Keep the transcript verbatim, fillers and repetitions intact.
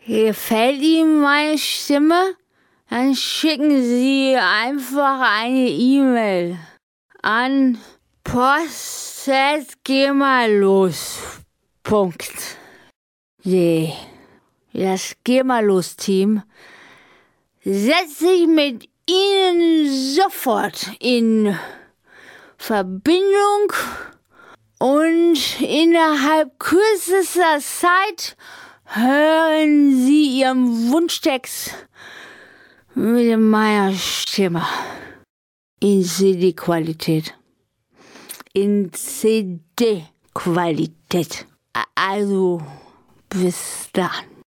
Gefällt Ihnen meine Stimme? Dann schicken Sie einfach eine E-Mail an post at gehmallos punkt de. Das Gehmallos-Team setzt sich mit Ihnen sofort in Verbindung und innerhalb kürzester Zeit hören Sie Ihren Wunschtext mit meiner Stimme in C D-Qualität. In C D-Qualität. Also, bis dann.